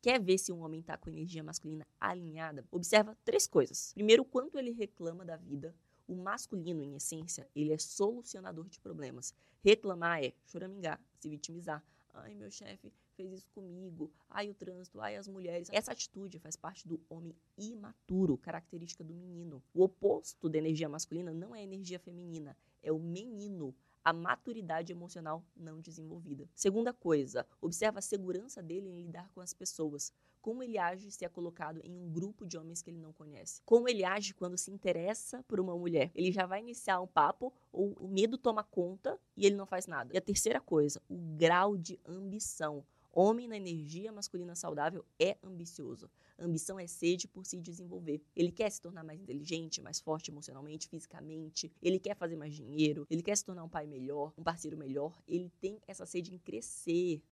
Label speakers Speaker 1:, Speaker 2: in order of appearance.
Speaker 1: Quer ver se um homem tá com energia masculina alinhada? Observa 3 coisas. Primeiro, o quanto ele reclama da vida. O masculino, em essência, ele é solucionador de problemas. Reclamar é choramingar, se vitimizar. Ai, meu chefe fez isso comigo. Ai, o trânsito. Ai, as mulheres. Essa atitude faz parte do homem imaturo, característica do menino. O oposto da energia masculina não é a energia feminina, é o menino. A maturidade emocional não desenvolvida. Segunda coisa, observa a segurança dele em lidar com as pessoas. Como ele age se é colocado em um grupo de homens que ele não conhece. Como ele age quando se interessa por uma mulher. Ele já vai iniciar um papo ou o medo toma conta e ele não faz nada. E a terceira coisa, o grau de ambição. Homem na energia masculina saudável é ambicioso. Ambição é sede por se desenvolver. Ele quer se tornar mais inteligente, mais forte emocionalmente, fisicamente. Ele quer fazer mais dinheiro. Ele quer se tornar um pai melhor, um parceiro melhor. Ele tem essa sede em crescer.